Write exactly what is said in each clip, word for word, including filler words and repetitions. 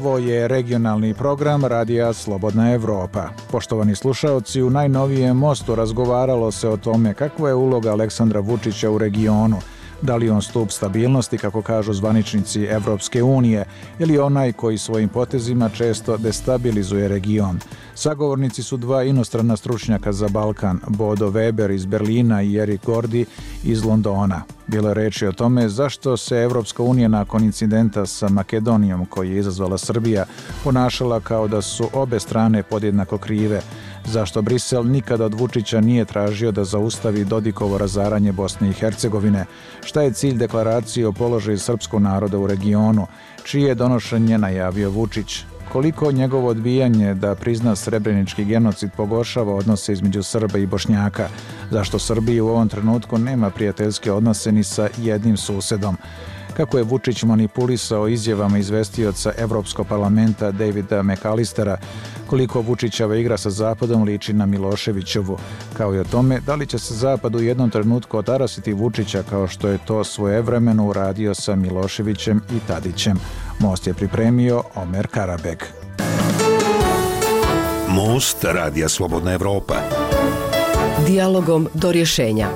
Ovo je regionalni program Radija Slobodna Evropa. Poštovani slušaoci, u najnovijem Mostu razgovaralo se o tome kakva je uloga Aleksandra Vučića u regionu. Da li on stup stabilnosti, kako kažu zvaničnici Evropske unije, ili onaj koji svojim potezima često destabilizuje region. Sagovornici su dva inostrana stručnjaka za Balkan, Bodo Weber iz Berlina i Erik Gordi iz Londona. Bilo je reči o tome zašto se Evropska unija nakon incidenta sa Makedonijom koji je izazvala Srbija ponašala kao da su obe strane podjednako krive. Zašto Brisel nikada od Vučića nije tražio da zaustavi Dodikovo razaranje Bosne i Hercegovine? Šta je cilj deklaracije o položaju srpskog naroda u regionu? Čije je donošenje najavio Vučić? Koliko njegovo odbijanje da prizna srebrenički genocid pogoršava odnose između Srba i Bošnjaka? Zašto Srbija u ovom trenutku nema prijateljske odnose ni sa jednim susedom? Kako je Vučić manipulisao izjavama izvestioca Evropskog parlamenta Davida McAllistera, koliko Vučićeva igra sa Zapadom liči na Miloševićevu, kao i o tome da li će se Zapad u jednom trenutku otarasiti Vučića kao što je to svojevremeno uradio sa Miloševićem i Tadićem. Most je pripremio Omer Karabeg. Most Radija Slobodna Evropa. Dijalogom do rješenja.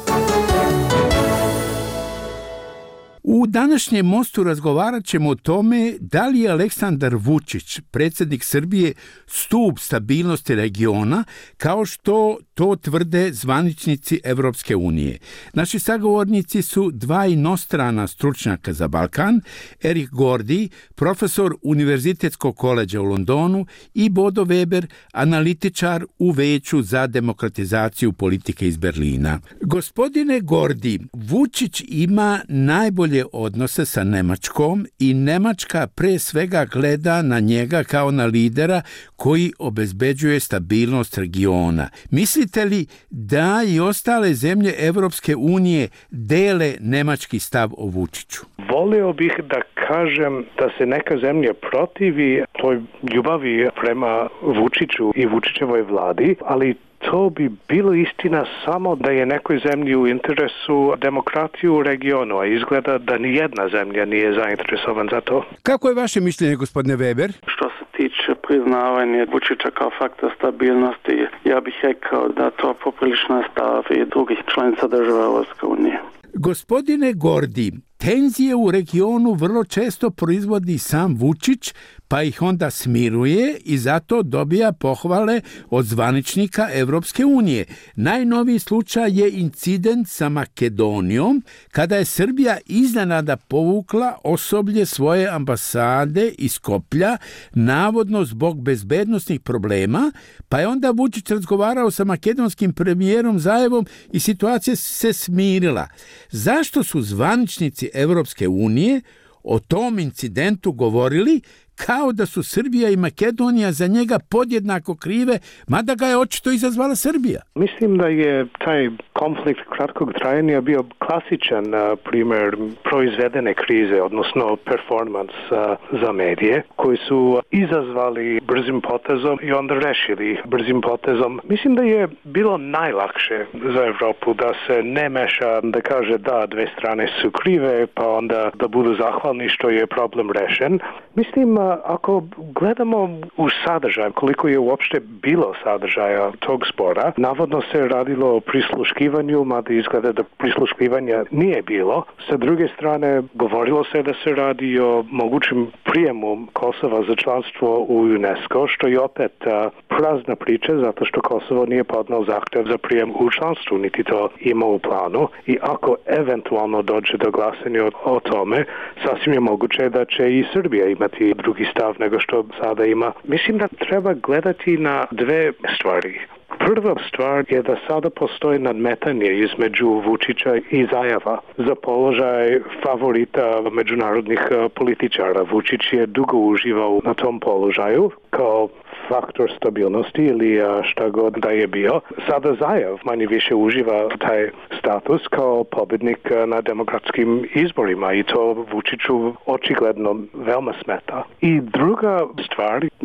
U današnjem Mostu razgovarat ćemo o tome da li je Aleksandar Vučić, predsjednik Srbije, stup stabilnosti regiona, kao što to tvrde zvaničnici Evropske unije. Naši sagovornici su dva inostrana stručnjaka za Balkan, Erik Gordi, profesor Univerzitetskog koleđa u Londonu, i Bodo Weber, analitičar u Veću za demokratizaciju politike iz Berlina. Gospodine Gordi, Vučić ima najbolje odnose sa Nemačkom i Nemačka pre svega gleda na njega kao na lidera koji obezbeđuje stabilnost regiona. Mislite li da i ostale zemlje Evropske unije dele nemački stav o Vučiću? Volio bih da kažem da se neka zemlja protivi toj ljubavi prema Vučiću i Vučićevoj vladi, ali to bi bilo istina samo da je nekoj zemlji u interesu demokratiju u regionu, a izgleda da ni jedna zemlja nije zainteresovan za to. Kako je vaše mišljenje, gospodine Weber? Što se tiče priznavanja Vučića kao faktor stabilnosti, ja bih rekao da to poprilično stav i drugih članica država Evropske unije. Gospodine Gordi, tenzije u regionu vrlo često proizvodi sam Vučić, pa ih onda smiruje i zato dobija pohvale od zvaničnika Evropske unije. Najnoviji slučaj je incident sa Makedonijom, kada je Srbija iznenada povukla osoblje svoje ambasade iz Skoplja, navodno zbog bezbednosnih problema, pa je onda Vučić razgovarao sa makedonskim premijerom Zajevom i situacija se smirila. Zašto su zvaničnici Evropske unije o tom incidentu govorili kao da su Srbija i Makedonija za njega podjednako krive, mada ga je očito izazvala Srbija? Mislim da je taj konflikt kratkog trajanja bio klasičan primjer proizvedene krize, odnosno performans za medije, koji su izazvali brzim potezom i onda rešili brzim potezom. Mislim da je bilo najlakše za Evropu da se ne meša, da kaže da dve strane su krive, pa onda da budu zahvalni što je problem rešen. Mislim, ako gledamo u sadržaj, koliko je uopšte bilo sadržaja tog spora, navodno se radilo o prisluškivanju, mada izgleda da prisluškivanja nije bilo. Sa druge strane, govorilo se da se radi o mogućim prijemu Kosova za članstvo u UNESCO, što je opet a, prazna priča, zato što Kosovo nije podneo zahtev za prijem u članstvu, niti to ima u planu. I ako eventualno dođe do glasanja o, o tome, sasvim je moguće da će i Srbija imati drugi stav nego što sada ima. Mislim da treba gledati na dve stvari. Prva stvar je da sada postoji nadmetanje između Vučića i Zajeva za položaj favorita međunarodnih političara. Vučić je dugo uživao na tom položaju kao faktor stabilnosti ili šta god da je bio. Sada Zajev manje više uživa taj status kao pobjednik na demokratskim izborima i to Vučiću očigledno veoma smeta. I druga stvar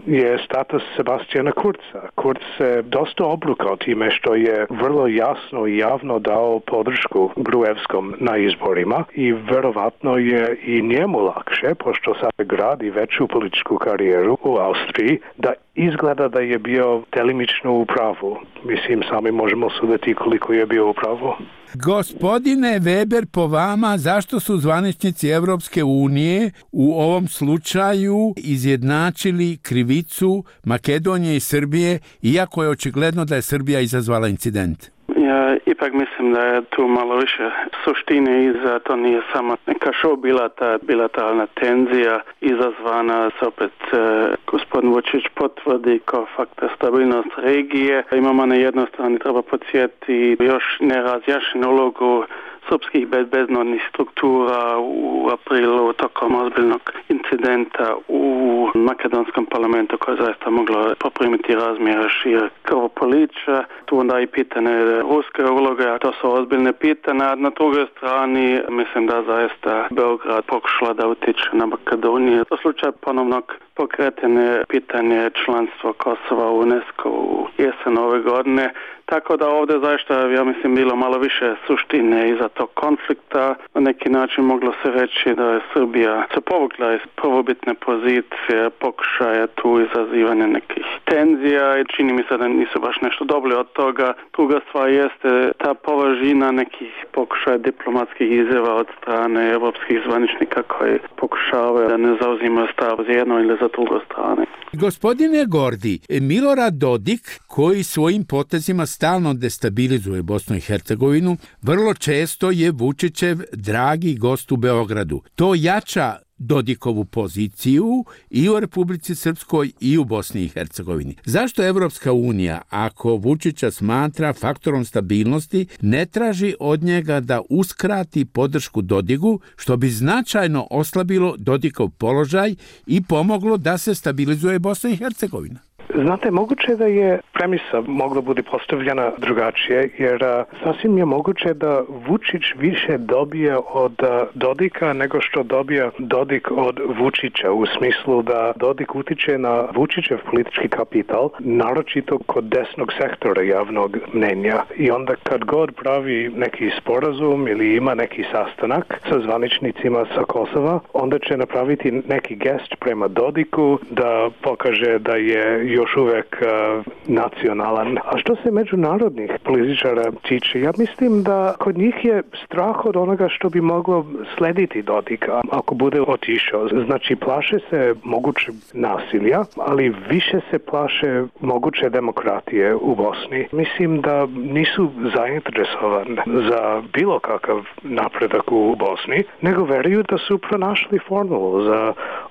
je status Sebastijana Kurza. Kurz se dosta obrukao time što je vrlo jasno i javno dao podršku Gruevskom na izborima i verovatno je i njemu lakše, pošto sad gradi veću političku karijeru u Austriji, da izgleda da je bio delimično u pravu. Mislim, sami možemo suditi koliko je bio u pravu. Gospodine Weber, po vama, zašto su zvaničnici Evropske unije u ovom slučaju izjednačili krivicu Makedonije i Srbije, iako je očigledno da je Srbija izazvala incident? Ja ipak mislim da je tu malo više suštine iza, to nije samo neka show, bila ta bilateralna tenzija izazvana, se opet e, gospodin Vučić potvrdi kao faktor stabilnost regije. Imamo na jednoj strani, treba podsjetiti, još nerazjašnjenu ulogu srpskih bezbednostnih struktura u aprilu tokom ozbiljnog incidenta u makedonskom parlamentu koje zaista moglo poprimiti razmjere šire krvoprolića. Tu onda i pitanje ruske uloge, to su ozbiljne pitanja. Na drugoj strani mislim da zaista Beograd pokušala da utiče na Makedoniju. U slučaju ponovnog pokretanja pitanje članstva Kosova u UNESCO u jesen ove godine. Tako da ovdje zaista, ja mislim, bilo malo više suštine iza tog konflikta. Na neki način moglo se reći da je Srbija se povukla iz prvobitne pozicije, pokušaja tu izazivanja nekih tenzija i čini mi se da nisu baš nešto dobili od toga. Druga stvar jeste ta površina nekih pokušaja diplomatskih izjava od strane evropskih zvaničnika koji pokušavaju da ne zauzimaju stav za jedno ili za drugo strane. Gospodine Gordi, Milorad Dodik, koji svojim potezima stalno destabilizuje Bosnu i Hercegovinu, vrlo često je Vučićev dragi gost u Beogradu. To jača Dodikovu poziciju i u Republici Srpskoj i u Bosni i Hercegovini. Zašto Evropska unija, ako Vučića smatra faktorom stabilnosti, ne traži od njega da uskrati podršku Dodigu, što bi značajno oslabilo Dodikov položaj i pomoglo da se stabilizuje Bosna i Hercegovina? Znate, moguće da je premisa mogla bude postavljena drugačije, jer a, sasvim je moguće da Vučić više dobije od a, Dodika nego što dobija Dodik od Vučića, u smislu da Dodik utiče na Vučićev politički kapital, naročito kod desnog sektora javnog mnenja. I onda kad god pravi neki sporazum ili ima neki sastanak sa zvaničnicima sa Kosova, onda će napraviti neki gest prema Dodiku da pokaže da je još uvek uh, nacionalan. A što se međunarodnih političara tiče, ja mislim da kod njih je strah od onoga što bi moglo slediti Dodika ako bude otišao. Znači, plaše se moguće nasilja, ali više se plaše moguće demokratije u Bosni. Mislim da nisu zainteresovani za bilo kakav napredak u Bosni, nego veruju da su pronašli formulu za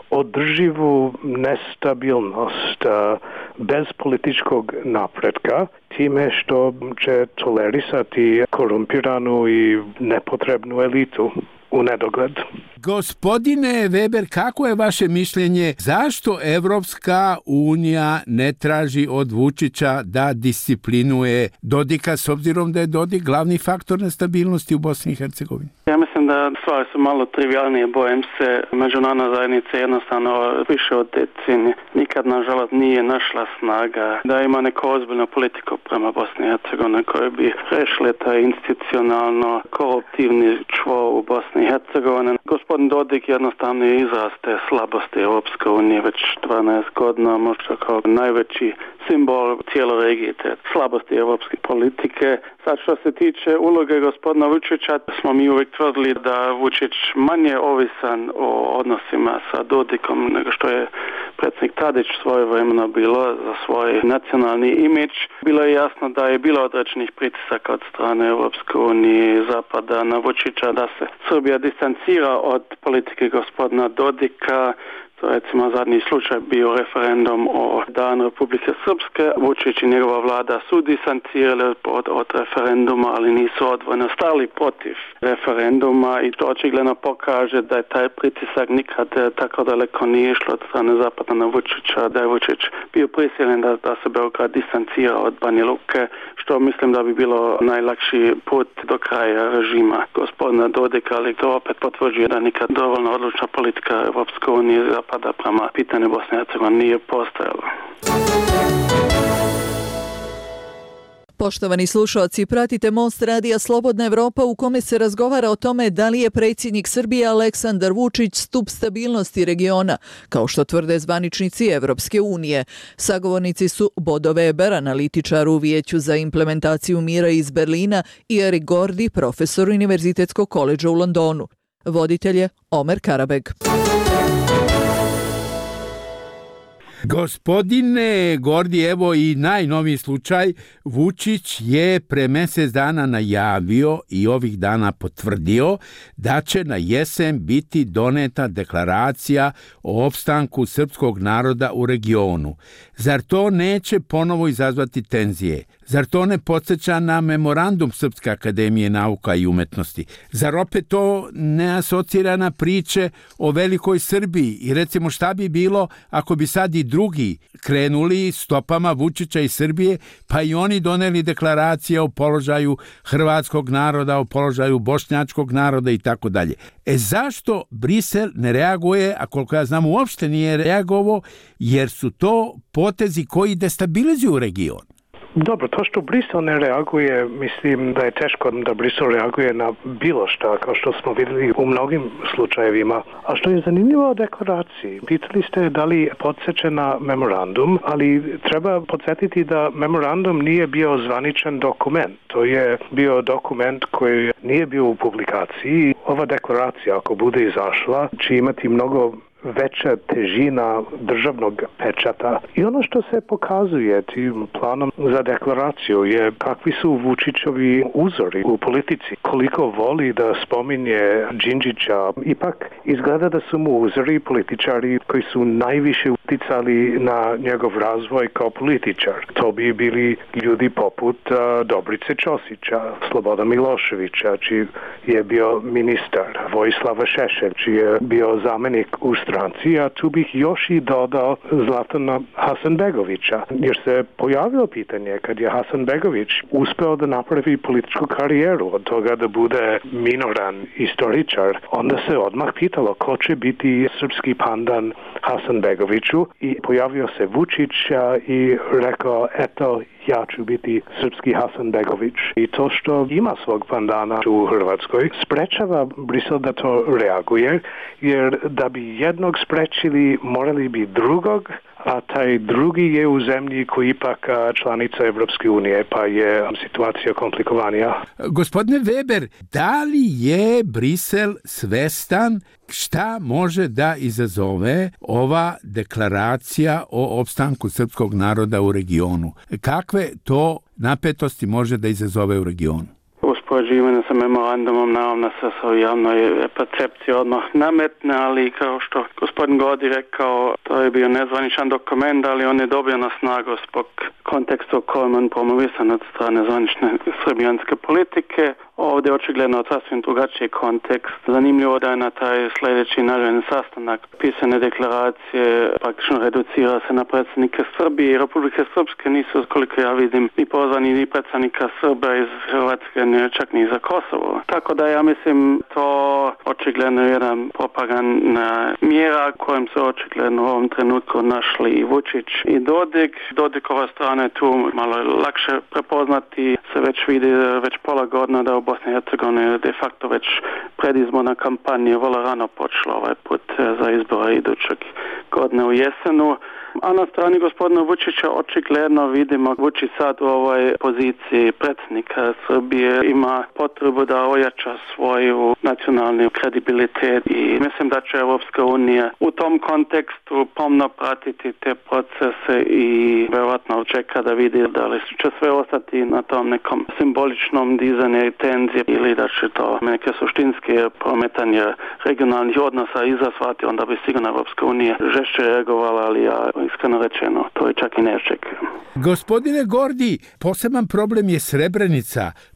održivu nestabilnost bez političkog napretka, time što će tolerisati korumpiranu i nepotrebnu elitu u nedogled. Gospodine Weber, kako je vaše mišljenje, zašto Evropska unija ne traži od Vučića da disciplinuje Dodika, s obzirom da je Dodik glavni faktor nestabilnosti u Bosni i Hercegovini? Ja mislim da stvari su malo trivialnije, bojim se. Međunarodna zajednica jednostavno više od decenije nikad, nažalost, nije našla snaga da ima neku ozbiljnu politiku prema Bosni i Hercegovini koji bi rešili taj institucionalno koruptivni čvor u Bosni i Hercegovini. Gospodin Dodik jednostavno je izraz te slabosti Europske unije već dvanaest godina, možda kao najveći simbol cijele regije te slabosti europske politike. Sad što se tiče uloge gospodina Vučića, smo mi uvijek tvrdili da Vučić manje ovisan o odnosima sa Dodikom nego što je predsjednik Tadić svojevremeno bilo za svoj nacionalni imidž. Bilo je jasno da je bilo određenih pritisaka od strane Europske unije i Zapada na Vučića da se Srbija distancira od politike gospodina Dodika. To je recimo zadnji slučaj bio referendum o danu Republike Srpske. Vučić i njegova vlada su distancirali od, od referenduma, ali nisu odvojno stali protiv referenduma i to očigledno pokaže da je taj pritisak nikad tako daleko nije išlo od strane Zapada na Vučića, da je Vučić bio prisiljen da, da se Beograd distancira od Banja Luke, što mislim da bi bilo najlakši put do kraja režima gospodina Dodika, ali to opet potvrđuje da nikad dovoljno odlučna politika Evropske unije zapada prema pitanju Bosne i Hercegovine nije postojalo. Poštovani slušalci, pratite Most radija Slobodna Evropa u kome se razgovara o tome da li je predsjednik Srbije Aleksandar Vučić stup stabilnosti regiona, kao što tvrde zvaničnici Evropske unije. Sagovornici su Bodo Weber, analitičar u Vijeću za implementaciju mira iz Berlina, i Erik Gordi, profesor Univerzitetskog koledža u Londonu. Voditelj je Omer Karabeg. Gospodine Gordi, evo i najnoviji slučaj. Vučić je pre mjesec dana najavio i ovih dana potvrdio da će na jesen biti doneta deklaracija o opstanku srpskog naroda u regionu. Zar to neće ponovo izazvati tenzije? Zar to ne podsjeća na memorandum Srpske akademije nauka i umetnosti? Zar opet to ne asocira na priče o velikoj Srbiji? I recimo šta bi bilo ako bi sad i drugi krenuli stopama Vučića i Srbije, pa i oni doneli deklaracije o položaju hrvatskog naroda, o položaju bošnjačkog naroda i tako dalje. E zašto Brisel ne reaguje, a koliko ja znam uopšte nije reagovao, jer su to potezi koji destabilizuju region? Dobro, to što Brisel ne reaguje, mislim da je teško da Brisel reaguje na bilo šta, kao što smo vidjeli u mnogim slučajevima. A što je zanimljivo o deklaraciji, pitali ste da li podsjeća na memorandum, ali treba podsjetiti da memorandum nije bio zvaničan dokument. To je bio dokument koji nije bio u publikaciji. Ova deklaracija, ako bude izašla, će imati mnogo veća težina državnog pečata. I ono što se pokazuje tim planom za deklaraciju je kakvi su Vučićovi uzori u politici. Koliko voli da spominje Đinđića, ipak izgleda da su mu uzori političari koji su najviše uticali na njegov razvoj kao političar. To bi bili ljudi poput uh, Dobrice Ćosića, Sloboda Miloševića, čiji je bio ministar, Vojislava Šešelj, čiji je bio zamenik u stranci, a tu bih još i dodao Zlatana Hasanbegovića, jer se pojavilo pitanje kad je Hasanbegović uspeo da napravi političku karijeru od toga da bude minoran istoričar, onda se odmah pitalo ko će biti srpski pandan Hasanbegoviću i pojavio se Vučić i rekao eto ja ću biti srpski Hasanbegović. I to što ima svog pandana u Hrvatskoj sprečava Brisel da to reaguje, jer da bi jednog sprečili morali bi drugog, a taj drugi je u zemlji koji ipak članica Evropske unije, pa je situacija komplikovanija. Gospodine Weber, da li je Brisel svestan šta može da izazove ova deklaracija o opstanku srpskog naroda u regionu? Kakve to napetosti može da izazove u regionu? Uspoređivanje sa memorandumom naravno se sa javnoj percepciji odmah nametne, ali kao što gospodin Godi rekao, to je bio nezvaničan dokument, ali on je dobio na snagu zbog konteksta u kojem on promovisan od strane zvanične srbijanske politike. Ovdje je očigledno sasvim drugačiji kontekst. Zanimljivo da je na taj sljedeći naredni sastanak pisane deklaracije praktično reducira se na predsjednike Srbije i Republike Srpske. Nisu, koliko ja vidim, ni pozvani ni predsjednika Srba iz Hrvatske, čak ni za Kosovo. Tako da ja mislim to očigledno je jedan propagandna mjera kojom se očigledno u ovom trenutku našli i Vučić i Dodik. Dodikova strana je tu malo lakše prepoznati, se već vidi već pola godina da u Bosni i Hercegovini de facto već predizborna kampanja vrlo rano počela ovaj put za izbore idućeg godine u jesenu. A na strani gospodina Vučića očigledno vidimo Vučić sad u ovoj poziciji predsjednika Srbije ima potrebu da ojača svoju nacionalni kredibilitet i mislim da će Evropska unija u tom kontekstu pomno pratiti te procese i vjerojatno čeka da vidi da li će sve ostati na tom nekom simboličnom dizanju tenzije ili da će to neke suštinske prometanje regionalnih odnosa izazvati, onda bi sigurno Evropska unija žešće reagovala, ali ja iskreno rečeno, to je čak i ne očekujem. Gospodine Gordi, poseban problem je Srebrenica.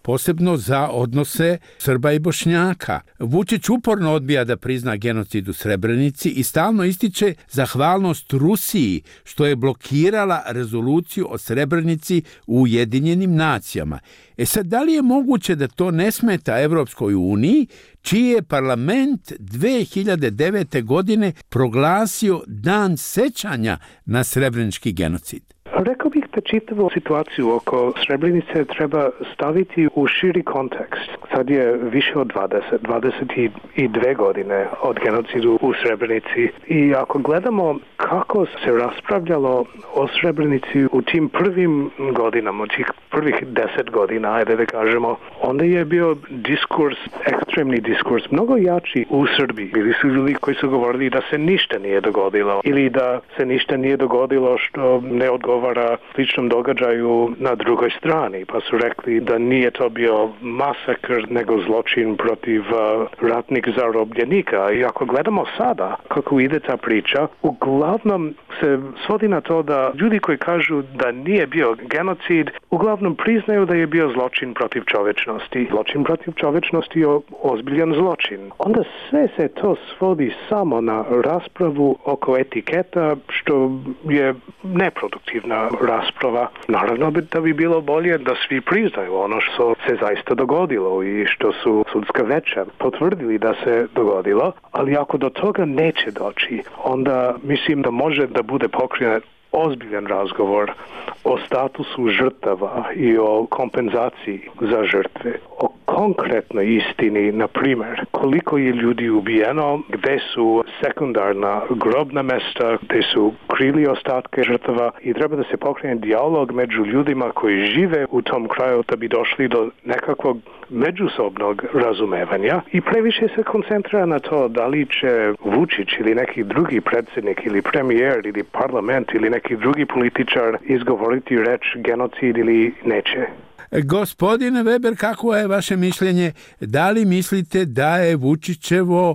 posebno za odnose Srba i Bošnjaka. Vučić uporno odbija da prizna genocid u Srebrenici i stalno ističe zahvalnost Rusiji što je blokirala rezoluciju o Srebrenici u Ujedinjenim nacijama. E sad, da li je moguće da to ne smeta Evropskoj uniji, čiji je parlament dve hiljade devete. godine proglasio dan sećanja na srebrenički genocid? Rekao bih da čitavu situaciju oko Srebrenice treba staviti u širi kontekst. Sad je više od dvadeset, dvadeset dvije godine od genocidu u Srebrenici i ako gledamo kako se raspravljalo o Srebrenici u tim prvim godinama, tih prvih deset godina, ajde da kažemo, onda je bio diskurs, ekstremni diskurs, mnogo jači u Srbiji. Bili su ljudi koji su govorili da se ništa nije dogodilo ili da se ništa nije dogodilo što ne odgovara sličnom događaju na drugoj strani, pa su rekli da nije to bio masakr nego zločin protiv uh, ratnih zarobljenika. I ako gledamo sada kako ide ta priča, uglavnom se svodi na to da ljudi koji kažu da nije bio genocid, uglavnom priznaju da je bio zločin protiv čovečnosti. Zločin protiv čovečnosti je ozbiljan zločin. Onda sve se to svodi samo na raspravu oko etiketa, što je neproduktivna rasprava. Naravno da bi bilo bolje da svi priznaju ono što se zaista dogodilo i što su sudska veća potvrdili da se dogodilo, ali ako do toga neće doći, onda mislim da može da bude pokrenut ozbiljan razgovor o statusu žrtava i o kompenzaciji za žrtve, o konkretnoj istini, na primjer, koliko je ljudi ubijeno, gde su sekundarna grobna mesta, gde su krili ostatke žrtava i treba da se pokrene dijalog među ljudima koji žive u tom kraju da bi došli do nekakvog međusobnog razumevanja i previše se koncentrira na to da li će Vučić ili neki drugi predsjednik ili premijer ili parlament ili neki drugi političar izgovoriti reč genocid ili neće. Gospodine Weber, kako je vaše mišljenje? Da li mislite da je Vučićevo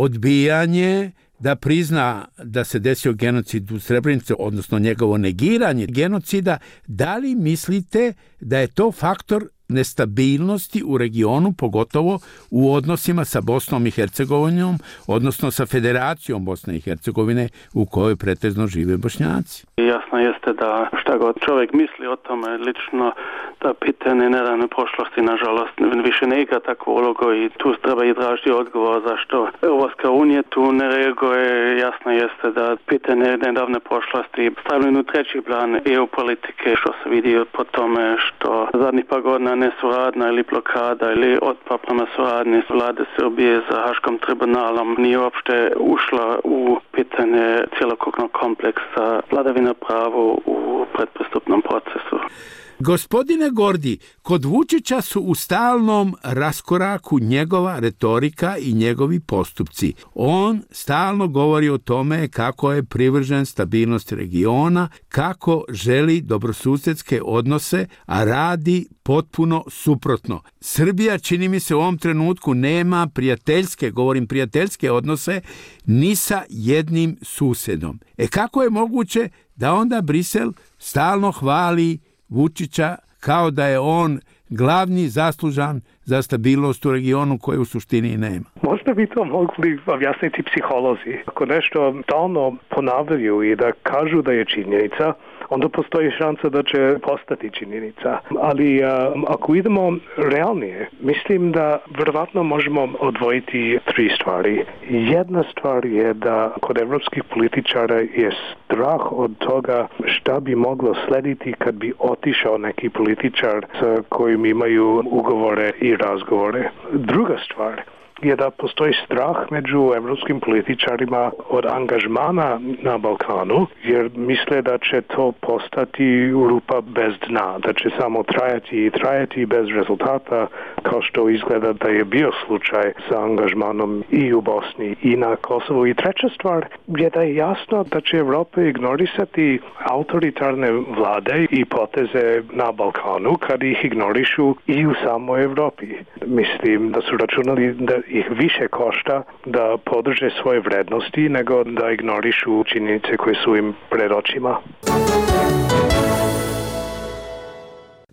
odbijanje da prizna da se desio genocid u Srebrenici, odnosno njegovo negiranje genocida, da li mislite da je to faktor nestabilnosti u regionu, pogotovo u odnosima sa Bosnom i Hercegovinom, odnosno sa Federacijom Bosne i Hercegovine u kojoj pretežno žive Bošnjaci? Jasno jeste da šta god čovjek misli o tome lično, da pitanje nedavne prošlosti nažalost više ne igra takvu ulogu i tu treba i tražiti odgovor zašto Europska unija tu ne reaguje. Jasno jeste da pitanje nedavne prošlosti stavljeno u treći plan E U politike, što se vidi po tome što zadnjih par godina nesuradna ili blokada ili otpor prema suradnji vlade Srbije za Haškom tribunalom nije uopšte ušla u pitanje cjelokupnog kompleksa vladavina prava u predpristupnom procesu. Gospodine Gordi, kod Vučića su u stalnom raskoraku njegova retorika i njegovi postupci. On stalno govori o tome kako je privržen stabilnosti regiona, kako želi dobrosusedske odnose, a radi potpuno suprotno. Srbija, čini mi se, u ovom trenutku nema prijateljske, govorim prijateljske odnose, ni sa jednim susedom. E kako je moguće da onda Brisel stalno hvali Vučića kao da je on glavni zaslužan za stabilnost u regionu koje u suštini nema? Možda bi to mogli objasniti psiholozi. Ako nešto stalno ponavljaju i da kažu da je činjenica, onda postoji šansa da će postati činjenica. Ali a, ako idemo realnije, mislim da vjerovatno možemo odvojiti tri stvari. Jedna stvar je da kod evropskih političara je strah od toga šta bi moglo slediti kad bi otišao neki političar sa kojim imaju ugovore i razgovore. Druga stvar je da postoji strah među evropskim političarima od angažmana na Balkanu, jer misle da će to postati rupa bez dna, da će samo trajati i trajati bez rezultata, kao što izgleda da je bio slučaj sa angažmanom i u Bosni i na Kosovu. I treća stvar je da je jasno da će Evropa ignorisati autoritarne vlade i poteze na Balkanu kad ih ignorišu i u samoj Evropi. Mislim da su računali da ih više košta da podrže svoje vrednosti nego da ignorišu činjenice koje su im pred očima.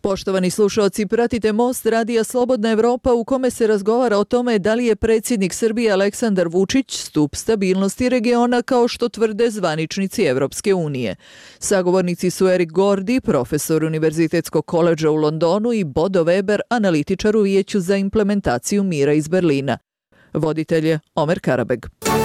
Poštovani slušalci, pratite Most radija Slobodna Evropa u kome se razgovara o tome da li je predsjednik Srbije Aleksandar Vučić stup stabilnosti regiona kao što tvrde zvaničnici Evropske unije. Sagovornici su Erik Gordi, profesor Univerzitetskog koledža u Londonu i Bodo Weber, analitičar u Vijeću za implementaciju mira iz Berlina. Voditelj je Omer Karabeg.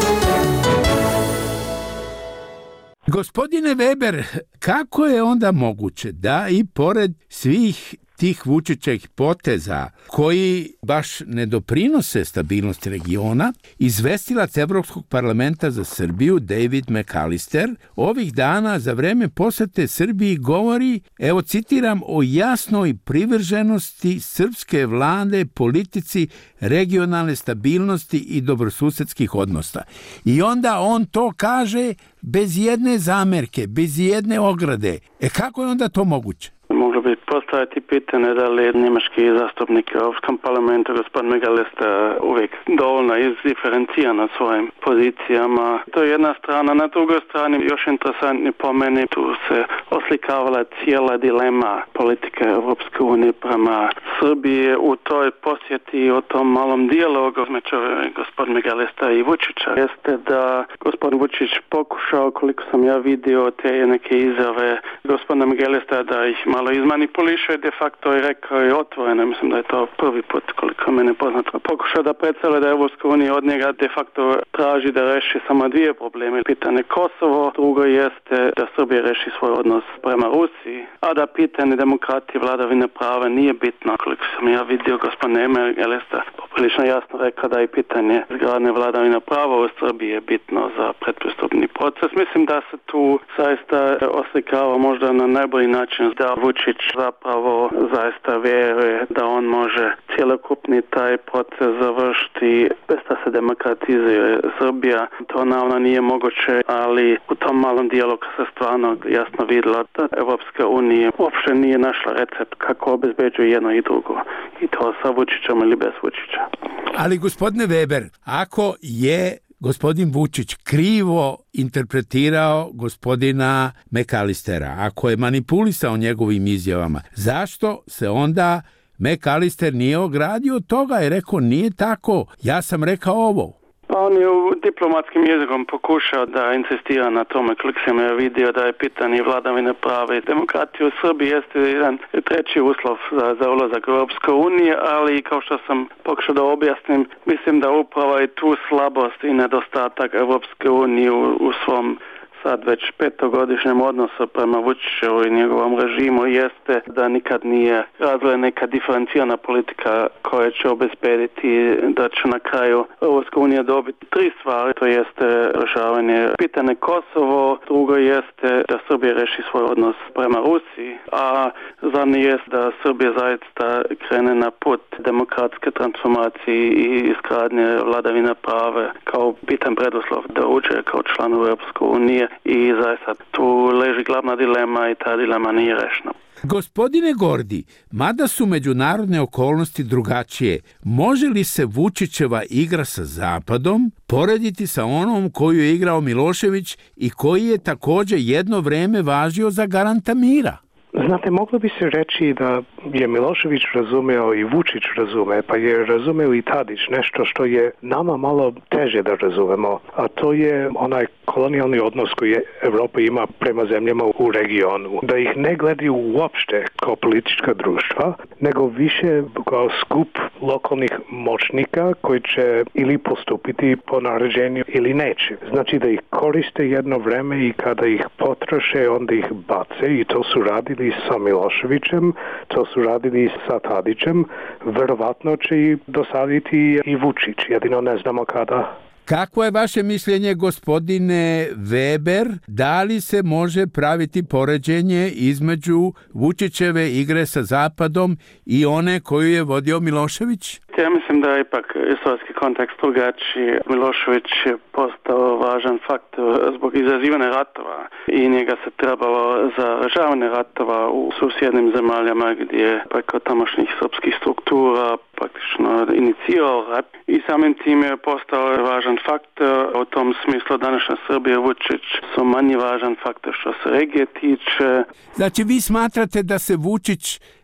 Gospodine Weber, kako je onda moguće da i pored svih tih Vučićevih poteza koji baš ne doprinose stabilnosti regiona, izvestilac Evropskog parlamenta za Srbiju David McAllister ovih dana za vreme posete Srbiji govori, evo citiram, o jasnoj privrženosti srpske vlade politici regionalne stabilnosti i dobrosusedskih odnosa. I onda on to kaže bez jedne zamerke, bez jedne ograde. E kako je onda to moguće? Moglo bi postaviti pitanje da li njemački zastupnik u Europskom parlamentu, gospodin McAllister, uvijek dovoljno izdiferenciran na svojim pozicijama. To je jedna strana. Na drugoj strani, još interesantnije po meni, tu se oslikavala cijela dilema politike Europske unije prema Srbiji u toj posjeti, o tom malom dijalogu između gospodina McAllistera i Vučića. Jeste da gospodin Vučić pokušao, koliko sam ja vidio te neke izjave gospodina McAllistera, da ih malo izmanipuliše, de facto je rekao i otvoreno, mislim da je to prvi put koliko mene poznato, pokušao da predstavlja da Evropska unija od njega de facto traži da reši samo dvije probleme. Pitanje Kosovo, drugo jeste da Srbija reši svoj odnos prema Rusiji, a da pitanje demokratije, vladavine prava nije bitno. Koliko sam ja vidio, gospodin McAllister poprilično jasno rekao da je pitanje izgradnje vladavine prava u Srbiji je bitno za predpristupni proces. Mislim da se tu zaista oslikava možda na najbolji način da Vučić zapravo zaista vjeruje da on može cjelokupni taj proces završiti bez da se demokratizuje Srbija. To naravno nije moguće, ali u tom malom dijelu se stvarno jasno vidjelo da Evropska unija uopšte nije našla recept kako obezbeđuje jedno i drugo. I to sa Vučićem ili bez Vučića. Ali gospodine Weber, ako je gospodin Vučić krivo interpretirao gospodina McAllistera, ako je manipulisao njegovim izjavama, zašto se onda McAllister nije ogradio od toga i rekao nije tako, ja sam rekao ovo? Pa on je u diplomatskim jezikom pokušao da insistira na tome, koliko sam je vidio da je pitanje vladavine prava i demokratije u Srbiji jeste jedan treći uslov za, za ulazak u Europsku uniju, ali kao što sam pokušao da objasnim, mislim da upravo je tu slabost i nedostatak Europske unije u, u svom sad već petogodišnjem odnosu prema Vučiću i njegovom režimu jeste da nikad nije razvila neka diferencijana politika koja će obezbediti da će na kraju Europska unija dobiti tri stvari, to jeste rješavanje pitanje Kosovo, drugo jeste da Srbija reši svoj odnos prema Rusiji, a zadnje jeste da Srbija zaista krene na put demokratske transformacije i izgradnje vladavine prave kao bitan preduslov da uđe kao član Europske unije. I zaista tu leži glavna dilema i ta dilema nije rešena. Gospodine Gordi, mada su međunarodne okolnosti drugačije, može li se Vučićeva igra sa Zapadom porediti sa onom koju je igrao Milošević i koji je također jedno vreme važio za garanta mira? Znate, moglo bi se reći da je Milošević razumeo i Vučić razume, pa je razumeo i Tadić nešto što je nama malo teže da razumemo, a to je onaj kolonijalni odnos koji Evropa ima prema zemljama u regionu. Da ih ne gledaju uopšte kao politička društva, nego više kao skup lokalnih moćnika koji će ili postupiti po naređenju ili neće. Znači da ih koriste jedno vreme i kada ih potroše, onda ih bace i to su radili sa Miloševićem, to su radili sa Tadićem, verovatno će i dosaditi i Vučić, jedino ne znamo kada. Kako je vaše mišljenje, gospodine Weber, da li se može praviti poređenje između Vučićeve igre sa Zapadom i one koju je vodio Milošević? Ja mislim da je ipak istorijski kontekst drugačiji. Milošević je postao važan faktor zbog izazivanja ratova i njega se trebalo za rješavanje ratova u susjednim zemaljama gdje je preko tamošnjih srpskih struktura praktično inicirao rat i samim tim je postao važan faktor. U tom smislu današnja Srbija i Vučić su manji važan faktor što se regije tiče. Znači vi smatrate da se Vučić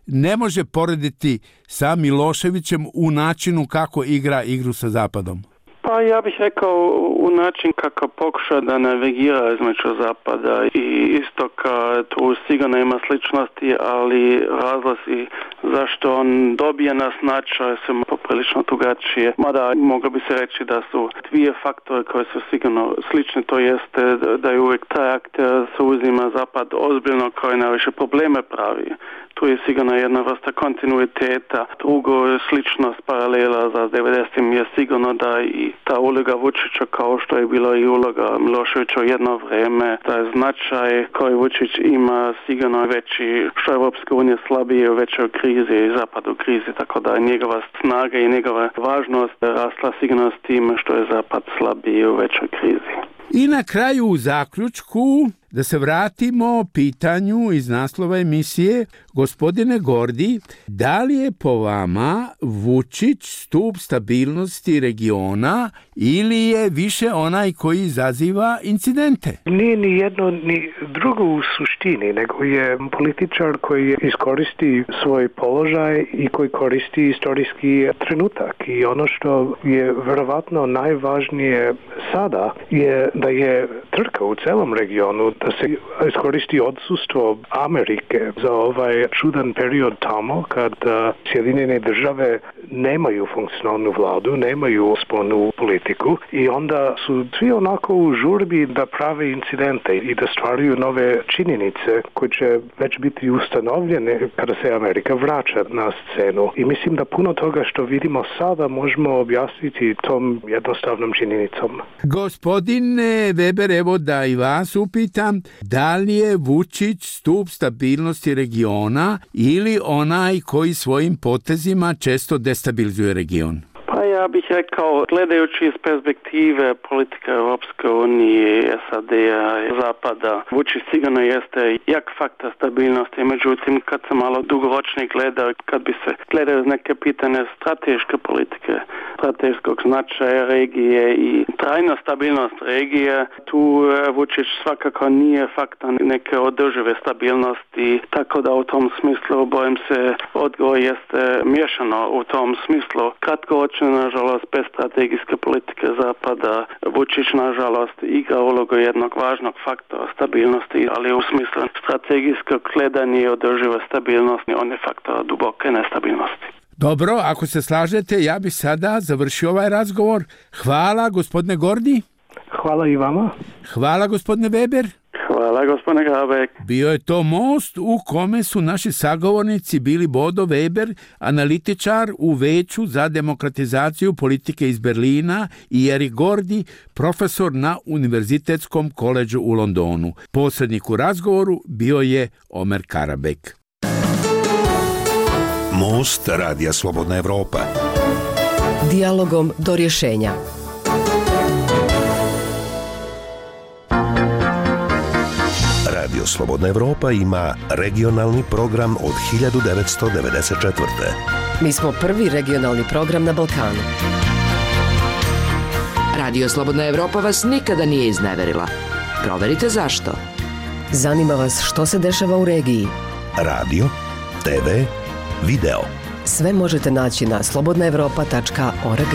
ne može porediti sa Miloševićem u načinu kako igra igru sa Zapadom? Pa ja bih rekao u način kako pokuša da navigira između Zapada i Istoka, tu sigurno ima sličnosti, ali razlozi zašto on dobije na značaj su poprilično drugačije. Mada moglo bi se reći da su dvije faktore koje su sigurno slične, to jeste da je uvijek taj akter se uzima Zapad ozbiljno koji najviše probleme pravi. Tu je sigurno jedna vrsta kontinuiteta. Drugo, sličnost paralela za devedesetim je sigurno da i ta uloga Vučića, kao što je bila i uloga Miloševića u jedno vrijeme, da je značaj koji Vučić ima sigurno veći, što je Europska unija slabije u većoj krizi i Zapad u krizi, tako da je njegova snaga i njegova važnost rasla sigurno s tim što je Zapad slabije u većoj krizi. I na kraju u zaključku da se vratimo pitanju iz naslova emisije. Gospodine Gordi, da li je po vama Vučić stup stabilnosti regiona ili je više onaj koji izaziva incidente? Nije ni jedno ni drugo u suštini, nego je političar koji iskoristi svoj položaj i koji koristi istorijski trenutak. I ono što je verovatno najvažnije sada je da je trka u celom regionu, da se iskoristi odsustvo Amerike za ovaj čudan period tamo kad uh, Sjedinjene države nemaju funkcionalnu vladu, nemaju spoljnu politiku i onda su svi onako u žurbi da prave incidente i da stvaraju nove činjenice koje će već biti ustanovljene kada se Amerika vraća na scenu. I mislim da puno toga što vidimo sada možemo objasniti tom jednostavnom činjenicom. Gospodine Weber, evo da i vas upitam, da li je Vučić stup stabilnosti regiona ili onaj koji svojim potezima često destabilizuje region? Pa ja bih rekao, gledajući iz perspektive politika Europske unije, S A D-a, Zapada, Vučić sigurno jeste jak faktor stabilnosti, međutim kad se malo dugoročnije gleda, kad bi se gledao neke pitanje strateške politike, strateškog značaja regije i trajna stabilnost regije, tu Vučić svakako nije faktor neke održive stabilnosti, tako da u tom smislu, bojim se, odgovor jeste miješano u tom smislu. Kratkoročno, nažalost, bez strategijske politike Zapada, Vučić, nažalost, igra ulogu jednog važnog faktora stabilnosti, ali u smislu strategijskog gledanja i održive stabilnosti, on je faktor duboke nestabilnosti. Dobro, ako se slažete, ja bi sada završio ovaj razgovor. Hvala, gospodine Gordi. Hvala i vama. Hvala, gospodine Weber. Hvala, gospodine Grabek. Bio je to most u kome su naši sagovornici bili Bodo Weber, analitičar u Veću za demokratizaciju politike iz Berlina, i Erik Gordi, profesor na Univerzitetskom koledžu u Londonu. Posrednik u razgovoru bio je Omer Karabek. Most Radija Slobodna Evropa. Dijalogom do rješenja. Radio Slobodna Evropa ima regionalni program od hiljadu devetsto devedeset četvrte. Mi smo prvi regionalni program na Balkanu. Radio Slobodna Evropa vas nikada nije izneverila. Proverite zašto. Zanima vas što se dešava u regiji. Radio, te ve, video. Sve možete naći na slobodna evropa tačka org.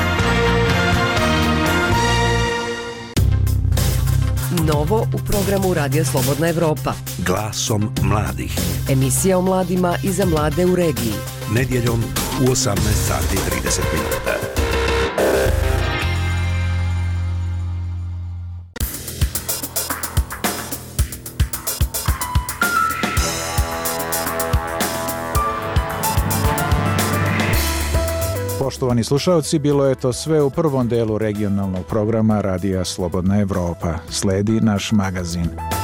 Novo u programu Radija Slobodna Evropa. Glasom mladih. Emisija o mladima i za mlade u regiji. Nedjeljom u osamnaest sati i trideset minuta. Poštovani slušalci, bilo je to sve u prvom delu regionalnog programa Radija Slobodna Evropa. Sledi naš magazin.